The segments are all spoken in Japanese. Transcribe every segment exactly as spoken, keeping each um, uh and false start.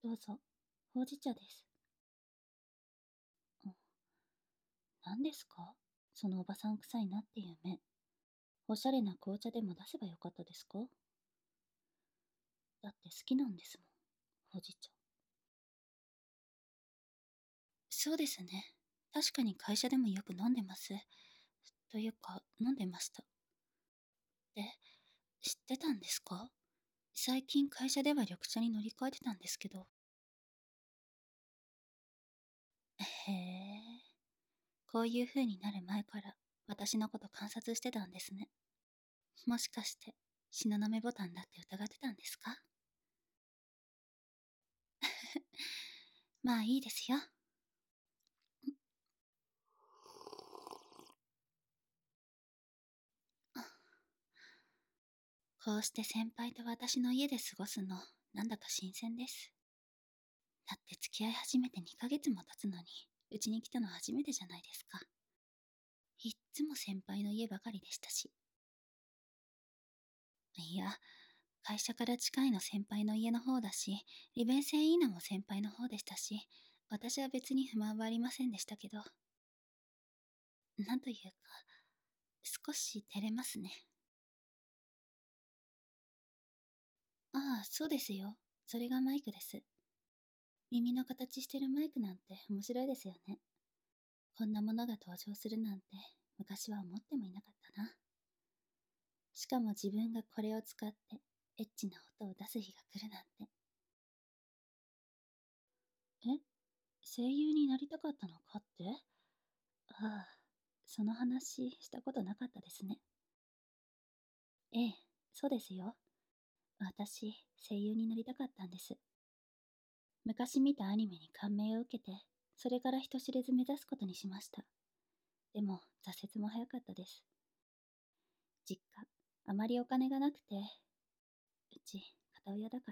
どうぞ。ほうじ茶です。うん、何ですか、そのおばさん臭いなっていう目。おしゃれな紅茶でも出せばよかったですか？だって好きなんですもん、ほうじ茶。そうですね。確かに会社でもよく飲んでます。というか、飲んでました。で、知ってたんですか？最近会社では緑茶に乗り換えてたんですけど。へえ、こういう風になる前から私のこと観察してたんですね。もしかして、東雲ボタンだって疑ってたんですか？まあいいですよ。こうして先輩と私の家で過ごすの、なんだか新鮮です。だって付き合い始めてにかげつも経つのに、うちに来たの初めてじゃないですか。いっつも先輩の家ばかりでしたし。いや、会社から近いの先輩の家の方だし、利便性いいのも先輩の方でしたし、私は別に不満はありませんでしたけど、なんというか、少し照れますね。ああ、そうですよ。それがマイクです。耳の形してるマイクなんて面白いですよね。こんなものが登場するなんて昔は思ってもいなかったな。しかも自分がこれを使ってエッチな音を出す日が来るなんて。え、声優になりたかったのかって？ああ、その話したことなかったですね。ええ、そうですよ。私、声優になりたかったんです。昔見たアニメに感銘を受けて、それから人知れず目指すことにしました。でも、挫折も早かったです。実家、あまりお金がなくて、うち、片親だから。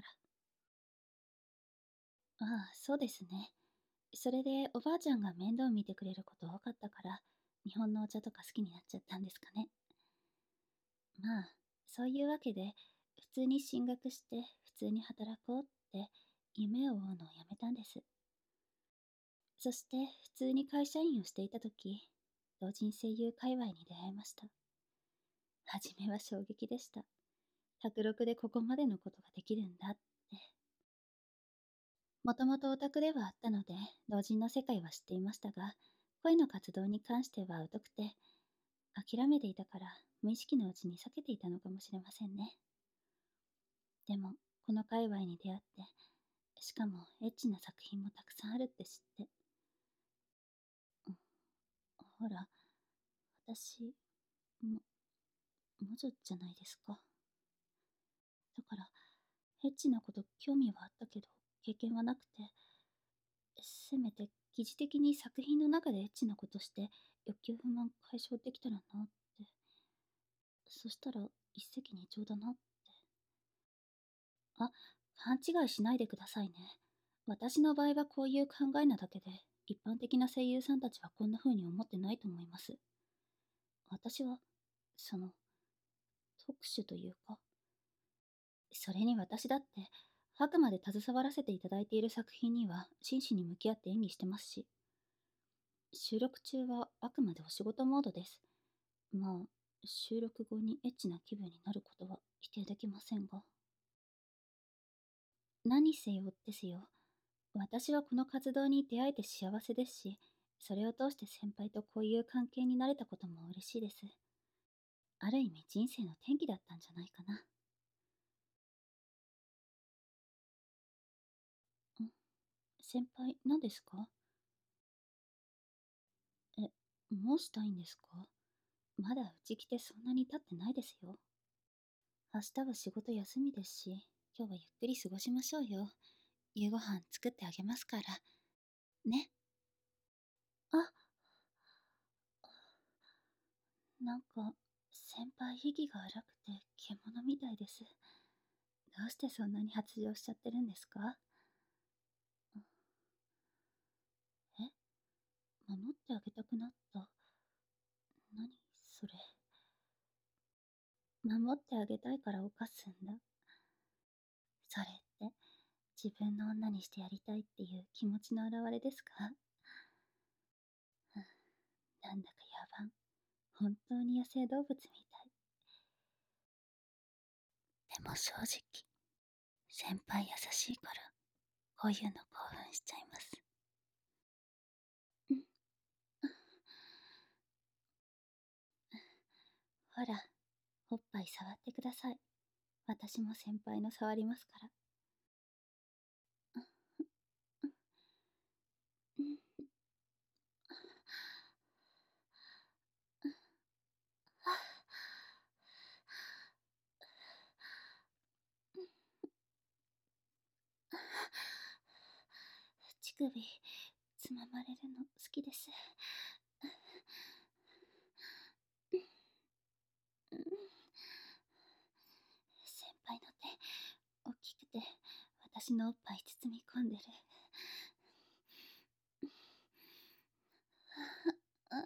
ああ、そうですね。それで、おばあちゃんが面倒見てくれること多かったから、日本のお茶とか好きになっちゃったんですかね。まあ、そういうわけで、普通に進学して、普通に働こうって、夢を追うのをやめたんです。そして、普通に会社員をしていたとき、同人声優界隈に出会いました。はじめは衝撃でした。卓録でここまでのことができるんだって。もともとオタクではあったので、同人の世界は知っていましたが、恋の活動に関しては疎くて、諦めていたから無意識のうちに避けていたのかもしれませんね。でも、この界隈に出会って、しかもエッチな作品もたくさんあるって知って、うん、ほら、私、も、魔女じゃないですか。だから、エッチなこと興味はあったけど、経験はなくて、せめて疑似的に作品の中でエッチなことして欲求不満解消できたらなって。そしたら一石二鳥だなって。あ、勘違いしないでくださいね。私の場合はこういう考えなだけで、一般的な声優さんたちはこんな風に思ってないと思います。私は、その、特殊というか、それに私だって、あくまで携わらせていただいている作品には真摯に向き合って演技してますし、収録中はあくまでお仕事モードです。まあ、収録後にエッチな気分になることは否定できませんが。何せよですよ。私はこの活動に出会えて幸せですし、それを通して先輩とこういう関係になれたことも嬉しいです。ある意味人生の転機だったんじゃないかな。ん、先輩、何ですか？え、もうしたいんですか？まだうち来てそんなに経ってないですよ。明日は仕事休みですし、今日はゆっくり過ごしましょうよ。夕ご飯作ってあげますから。ね。あ、なんか、先輩息が荒くて獣みたいです。どうしてそんなに発情しちゃってるんですか？え、守ってあげたくなった。何それ。守ってあげたいから犯すんだ。それって、 自分の女にしてやりたいっていう気持ちの表れですか？うん、なんだか野蛮。本当に野生動物みたい。でも正直、先輩優しいから、こういうの興奮しちゃいます。うん、ほら、おっぱい触ってください。私も先輩の触りますから。うん、乳首、つままれるの好きです。うん、先輩の手、大きくて、私のおっぱい包み込んでる。あ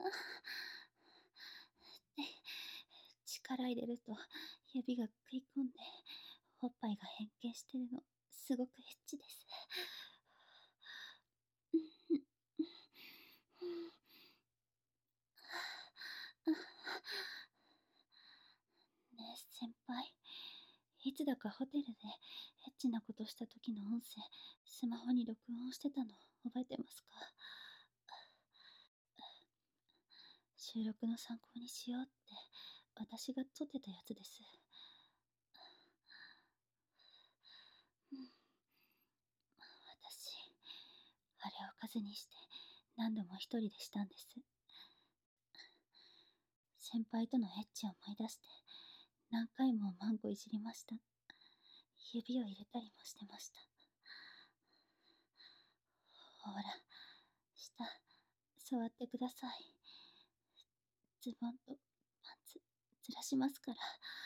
で、力入れると、指が食い込んで、おっぱいが変形してるの、すごくエッチです。ねえ、先輩。いつだかホテルでエッチなことした時の音声、スマホに録音してたの覚えてますか？収録の参考にしようって私が撮ってたやつです。うん、私、あれを数にして何度も一人でしたんです。先輩とのエッチを思い出して何回もマンコいじりました。指を入れたりもしてました。ほら、下、触ってください。ズボンとパンツ、ずらしますから。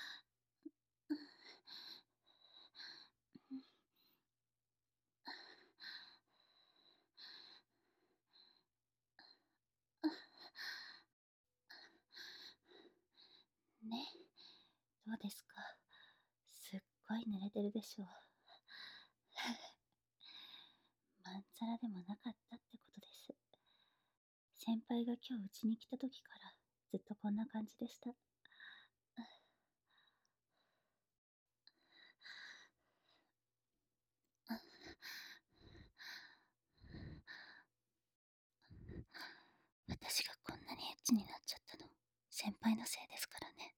ね、どうですか？すっごい濡れてるでしょう。まんざらでもなかったってことです。先輩が今日うちに来た時からずっとこんな感じでした。私がこんなにエッチになっちゃったの、先輩のせいですからね。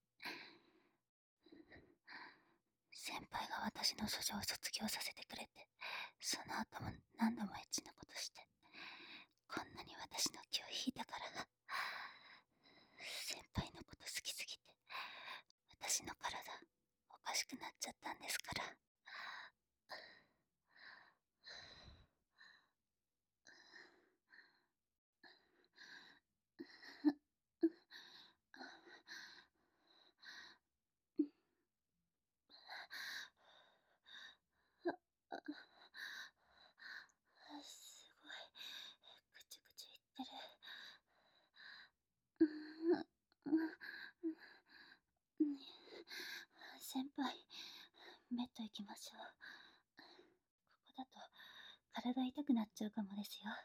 先輩が私の処女を卒業させてくれて、その後も何度もエッチなことして、こんなに私の気を引いたから。先輩のこと好きすぎて、私の体おかしくなっちゃったんですから。すごい、ぐちゅぐちゅ言ってる。先輩、ベッド行きましょう。ここだと体痛くなっちゃうかもですよ。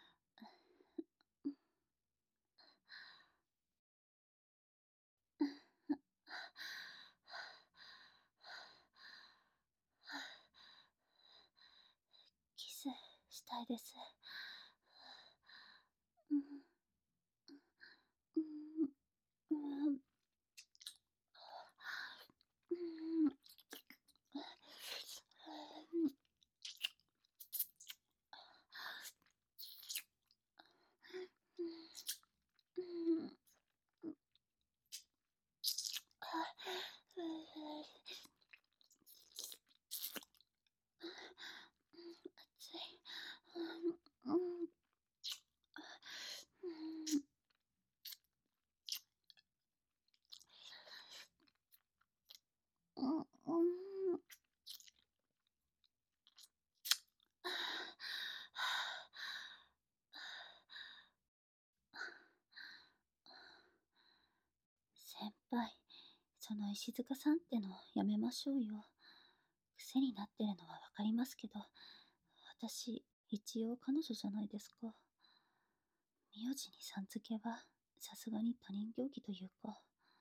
キスしたいです。うん、うん、うん、うん、うん、熱い。うん、うん、うん、うん。先輩、その石塚さんってのやめましょうよ。癖になってるのはわかりますけど、 私、一応彼女じゃないですか。名字にさん付けは、さすがに他人行儀というか。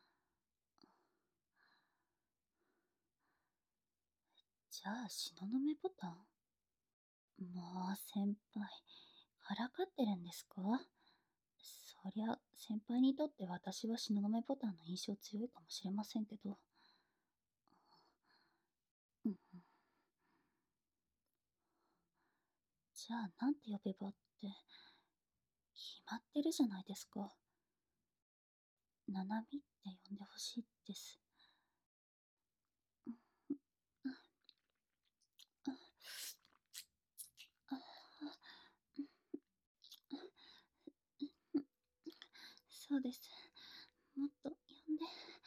じゃあ、東雲ボタン？もう、先輩、からかってるんですか？そりゃ、先輩にとって私は東雲ボタンの印象強いかもしれませんけど。うん、じゃあ、なんて呼べばって、決まってるじゃないですか。ななみって呼んでほしいです。そうです。もっと呼んで。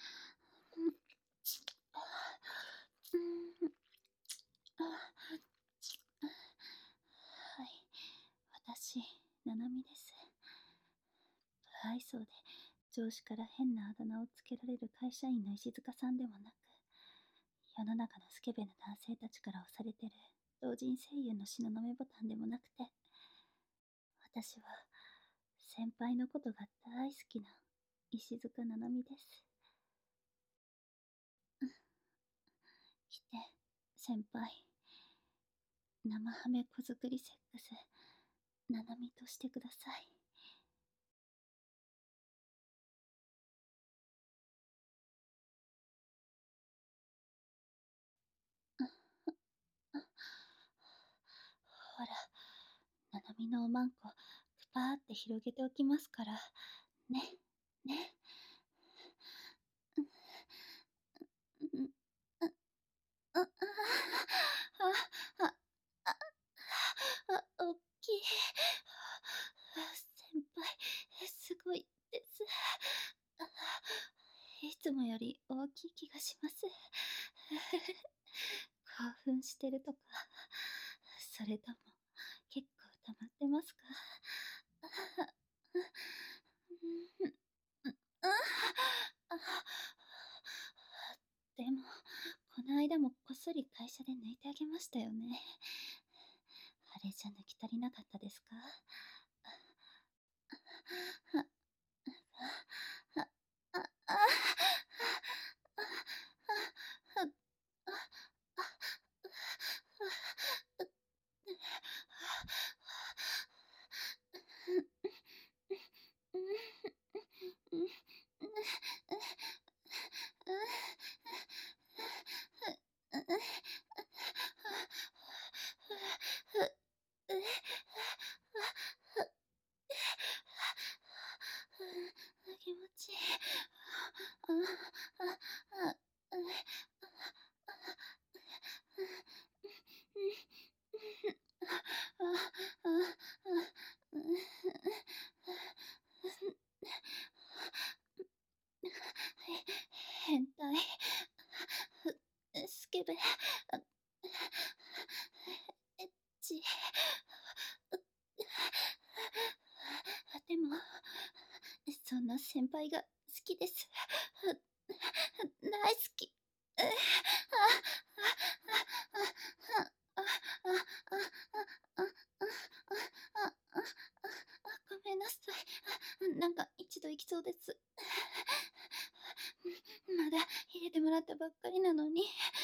はい。私、ななみです。不愛想で、上司から変なあだ名をつけられる会社員の石塚さんでもなく、世の中のスケベな男性たちから押されてる同人声優の東雲ボタンでもなくて、私は先輩のことが大好きな石塚ななみです。来て、先輩。生ハメ子作りセックス、ななみとしてください。ほら、ななみのおまんこ、ぷぱーって広げておきますから。ね、ね。うん、うん、あ、あ、あ、あ、あ、おっきい。先輩、すごいです。いつもより大きい気がします。興奮してるとか、それとも結構溜まってますか？でも、この間もこっそり会社で抜いてあげましたよね。あれじゃ抜き足りなかったですか？気持ちいい。変態。スケベ。エッチ。でも、そんな先輩が好きです。大好き。ごめんなさい。なんか一度行きそうです。まだ入れてもらったばっかりなのに。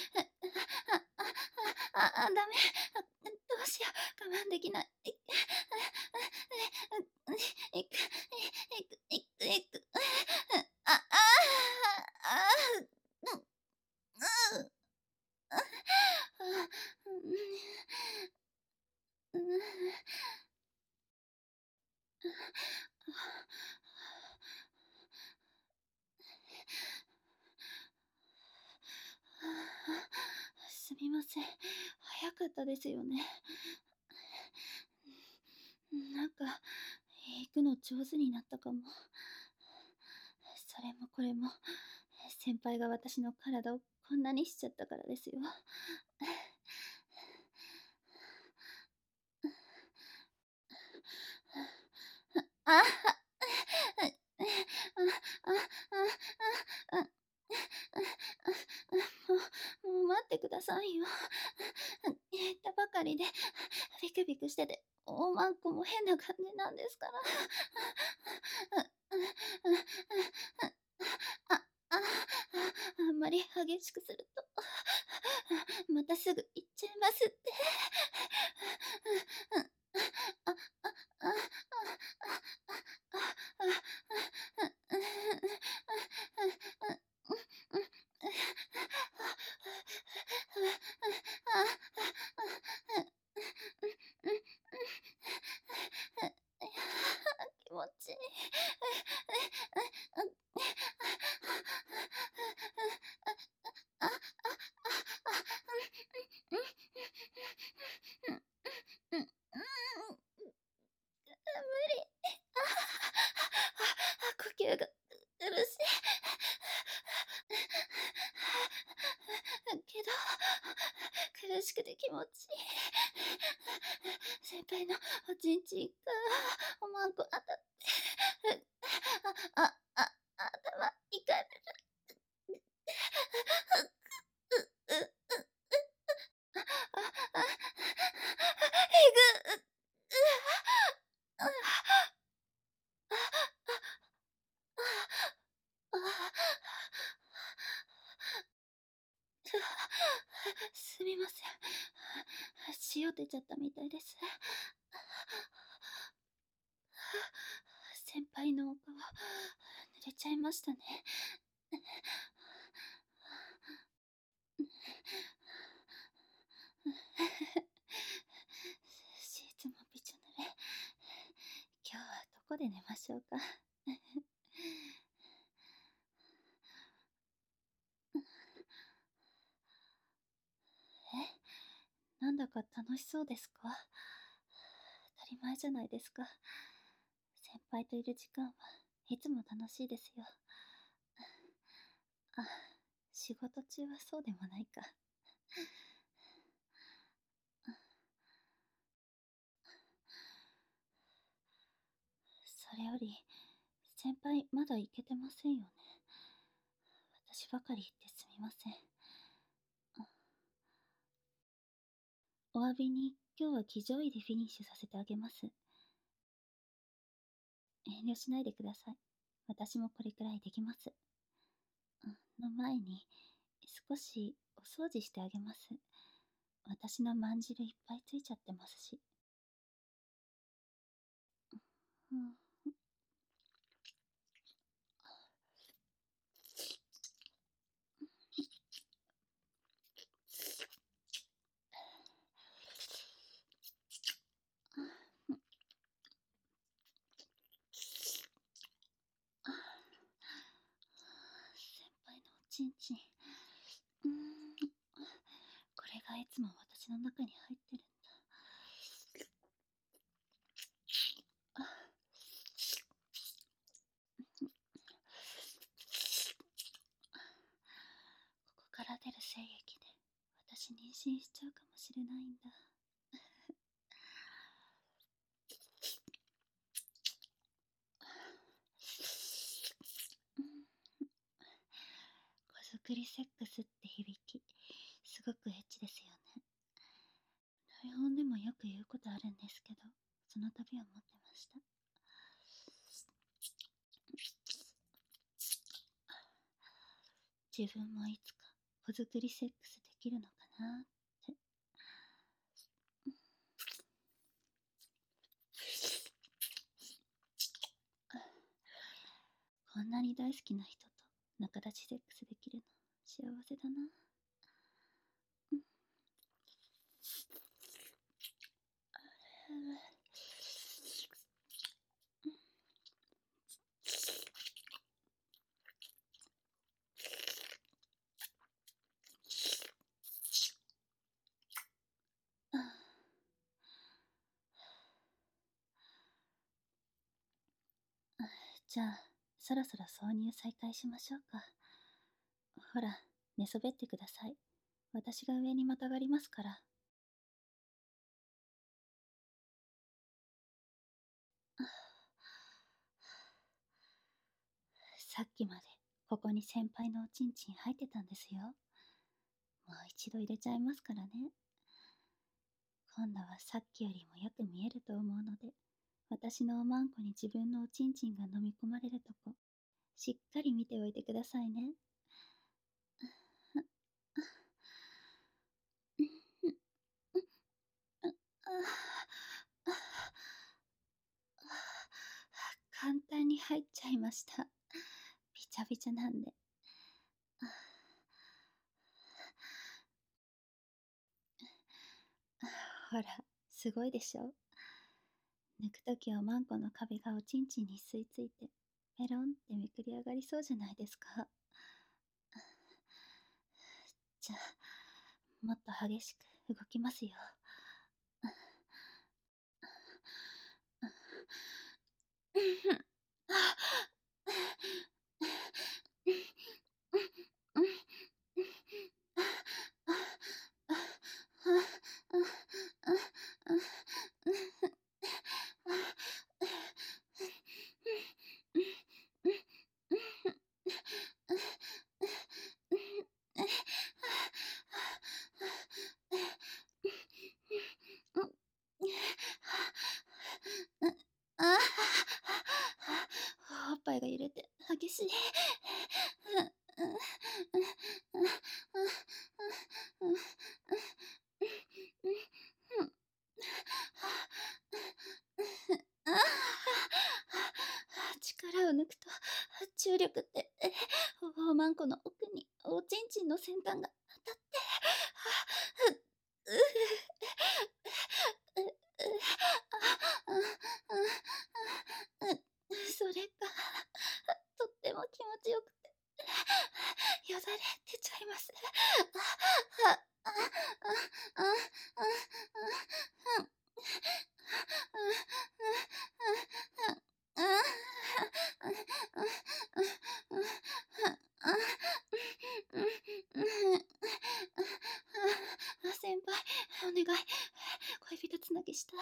あ、あ、あ、ダメ。どうしよう。我慢できない。いく、いく、いく、いく。あ、あ、あ、うん、うん。うん。すみません。早かったですよね。なんか、行くの上手になったかも。それもこれも、先輩が私の体をこんなにしちゃったからですよ。あ、あ、あ、あ、あ、あ、もう、もう待ってくださいよ。言ったばかりで、 ビクビクしてて、おまんこも変な感じなんですから。あ、あ、あんまり激しくすると、またすぐ行っちゃいますって。あ、あ、あ、あ、あ、気持ちいい。無理。呼吸が苦しい。けど、苦しくて気持ちいい。先輩のおちんちんがおまんこ当たって、あ、あ、あ、頭いかれる。う、う、う、あ、あ、えぐ、う、あ、あ、すみません。塩出ちゃったみたいです。先輩のお顔、濡れちゃいましたね。シーツもびちょ濡れ。今日はどこで寝ましょうか。え、なんだか楽しそうですか？当たり前じゃないですか。先輩といる時間はいつも楽しいですよ。あ、仕事中はそうでもないか。それより、先輩まだ行けてませんよね。私ばかり言ってすみません。お詫びに今日は騎乗位でフィニッシュさせてあげます。遠慮しないでください。私もこれくらいできます。の前に、少しお掃除してあげます。私のまんじるいっぱいついちゃってますし。うん、先輩のおちんちん。うーん、これがいつも私の中に入ってるんだ。ここから出る精液で私妊娠しちゃうかもしれないんだ。子作りセックスって響き、すごくエッチですよね。台本でもよく言うことあるんですけど、その度を持ってました。自分もいつか子作りセックスできるのかなって。こんなに大好きな人と仲立ちセックスできるの幸せだな。じゃあ、そろそろ挿入再開しましょうか。ほら、寝そべってください。私が上にまたがりますから。さっきまでここに先輩のおちんちん入ってたんですよ。もう一度入れちゃいますからね。 今度はさっきよりもよく見えると思うので、私のおまんこに自分のおちんちんが飲み込まれるとこ、しっかり見ておいてくださいね。簡単に入っちゃいました。びちゃびちゃなんで。ほら、すごいでしょ。抜くときおまんこの壁がおちんちんに吸い付いて、ペロンってめくり上がりそうじゃないですか。じゃあ、もっと激しく動きますよ。おっぱいが揺れて激しい。力を抜くと重力っておまんこの奥におちんちんの先端が当たってそれがとっても気持ちよくてよだれ出ちゃいます。先輩、お願い。恋人つなぎしたい。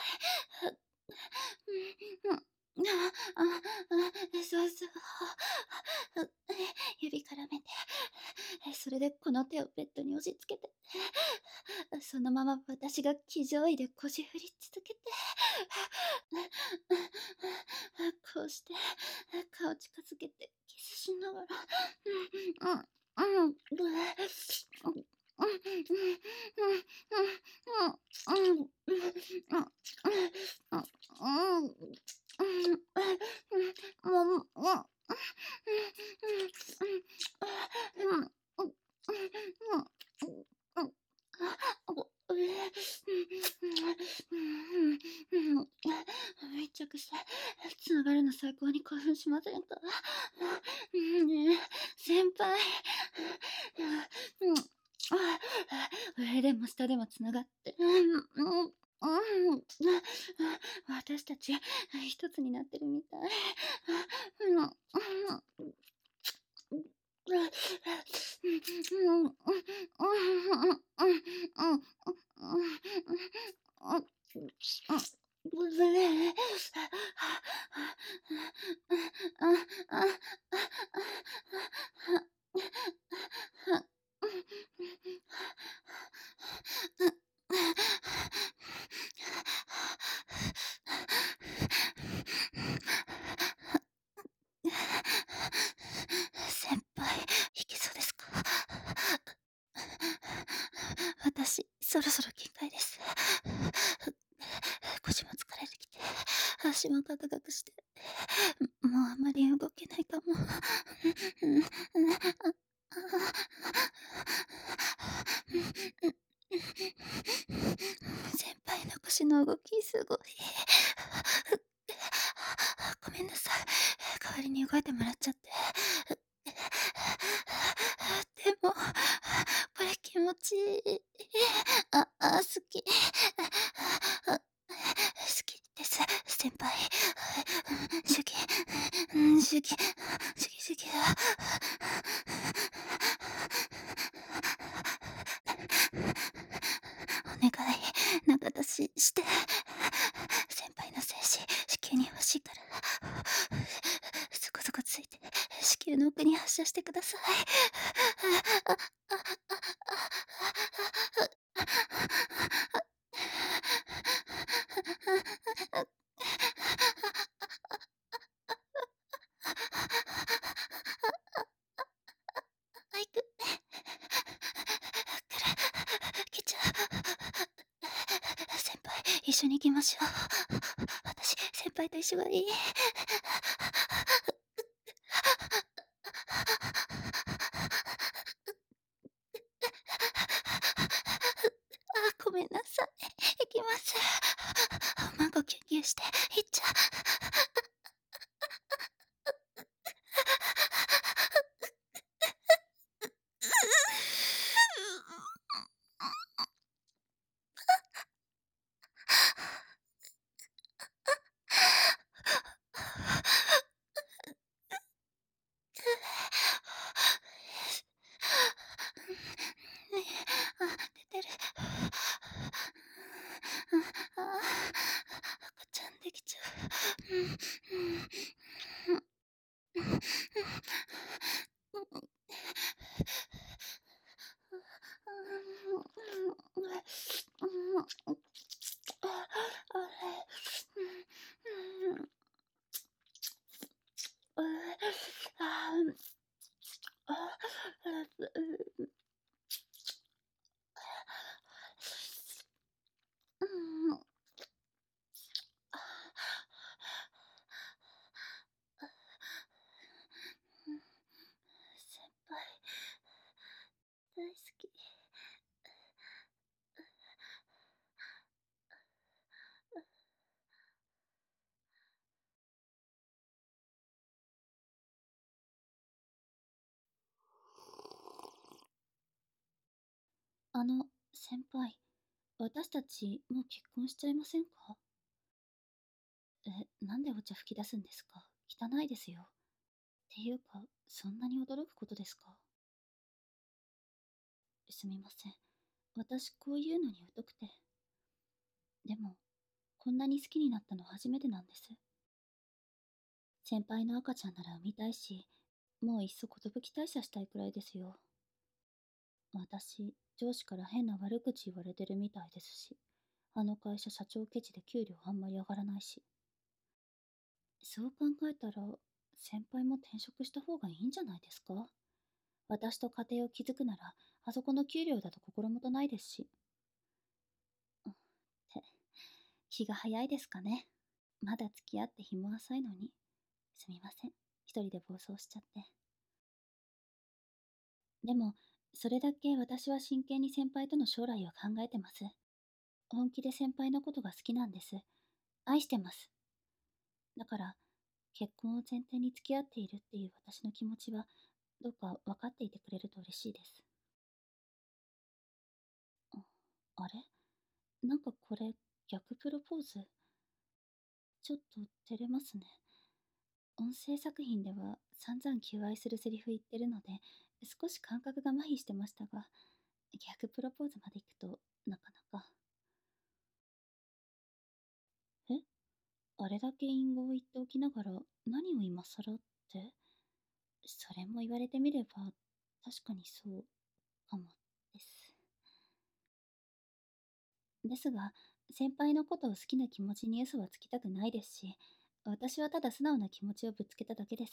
あ、あ、あ、そうそう。指絡めて。それでこの手をベッドに押し付けて。そのまま私が騎乗位で腰振り続けて。こうして顔近づけてキスしながら。うん、うん、うん、密着してつながるの最高に興奮しませんか？ねえ先輩。上でも下でもつながって、私たち一つになってるみたい。先輩、いけそうですか？私、そろそろ限界です。腰も疲れてきて、足もガクガクして、もうあんまり動けないかも。先輩の腰の動きすごい。ごめんなさい。代わりに動いてもらっちゃって。でも、これ気持ちいい。あ、あ、好き。好きです、先輩。主義、主義、主義、主義だ。お願い、仲出しして。先輩の精子、子宮に欲しいから。そこそこついて、子宮の奥に発射してください。 緒に行きましょう。私、先輩と一緒がいい。あ、ごめんなさい。行きます。マコキュンキュンして、行っちゃう。あ、出てる。ああ、赤ちゃんできちゃう。うんうん先輩、大好き。あの、先輩、私たちもう結婚しちゃいませんか？え、なんでお茶吹き出すんですか？汚いですよ。っていうか、そんなに驚くことですか？すみません。私こういうのに疎くて。でも、こんなに好きになったの初めてなんです。先輩の赤ちゃんなら産みたいし、もういっそ寿退社したいくらいですよ。私、上司から変な悪口言われてるみたいですし、あの会社社長ケチで給料あんまり上がらないし。そう考えたら、先輩も転職した方がいいんじゃないですか？私と家庭を築くなら、あそこの給料だと心もとないですし。って、気が早いですかね。まだ付き合って日も浅いのに。すみません。一人で暴走しちゃって。でも、それだけ私は真剣に先輩との将来を考えてます。本気で先輩のことが好きなんです。愛してます。だから、結婚を前提に付き合っているっていう私の気持ちは、どうか分かっていてくれると嬉しいです。あ、あれなんかこれ、逆プロポーズ。ちょっと照れますね。音声作品では散々求愛するセリフ言ってるので、少し感覚が麻痺してましたが、逆プロポーズまで行くと、なかなか。えあれだけ隠語を言っておきながら、何を今更って？それも言われてみれば、確かにそうかもです。ですが、先輩のことを好きな気持ちに嘘はつきたくないですし、私はただ素直な気持ちをぶつけただけです。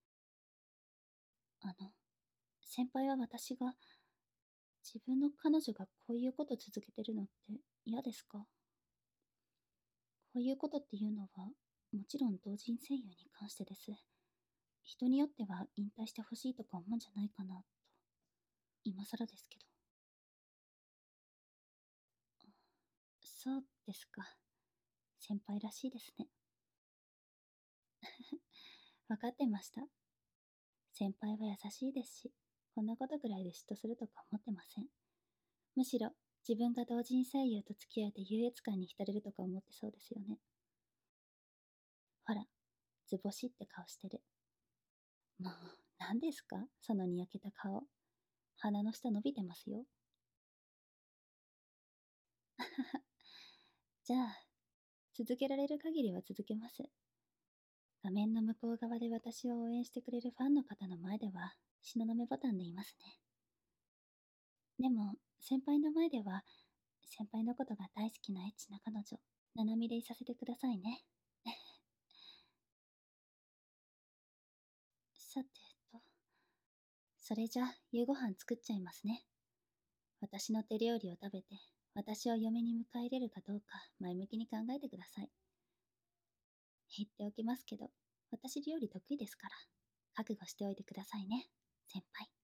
あの、先輩は私が、自分の彼女がこういうこと続けてるのって嫌ですか？こういうことっていうのは、もちろん同人声優に関してです。人によっては引退してほしいとか思うんじゃないかなと。今更ですけど。そうですか。先輩らしいですね。わかってました。先輩は優しいですし、こんなことぐらいで嫉妬するとか思ってません。むしろ、自分が同人声優と付き合えて優越感に浸れるとか思ってそうですよね。ほら、図星って顔してる。もう、何ですかそのにやけた顔。鼻の下伸びてますよ。じゃあ、続けられる限りは続けます。画面の向こう側で私を応援してくれるファンの方の前では、東雲ボタンで言いますね。でも、先輩の前では、先輩のことが大好きなエッチな彼女、ななみでいさせてくださいね。さてと、それじゃ、夕ご飯作っちゃいますね。私の手料理を食べて、 私を嫁に迎え入れるかどうか前向きに考えてください。言っておきますけど、私料理得意ですから、覚悟しておいてくださいね、先輩。